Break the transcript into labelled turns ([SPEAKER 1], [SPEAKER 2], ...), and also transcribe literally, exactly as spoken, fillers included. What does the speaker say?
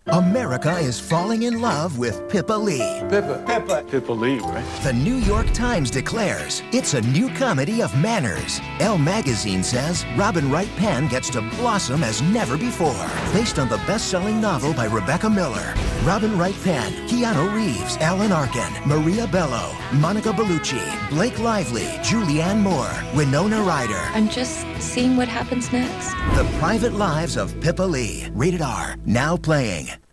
[SPEAKER 1] America is falling in love with Pippa Lee.
[SPEAKER 2] Pippa. Pippa. Pippa Lee, right?
[SPEAKER 1] The New York Times declares it's a new comedy of manners. Elle magazine says Robin Wright Penn gets to blossom as never before. Based on the best-selling novel by Rebecca Miller. Robin Wright Penn, Keanu Reeves, Alan Arkin, Maria Bello, Monica Bellucci, Blake Lively, Julianne Moore, Winona Ryder.
[SPEAKER 3] I'm just seeing what happens next.
[SPEAKER 1] The Private Lives of Pippa Lee. Rated R. Now playing.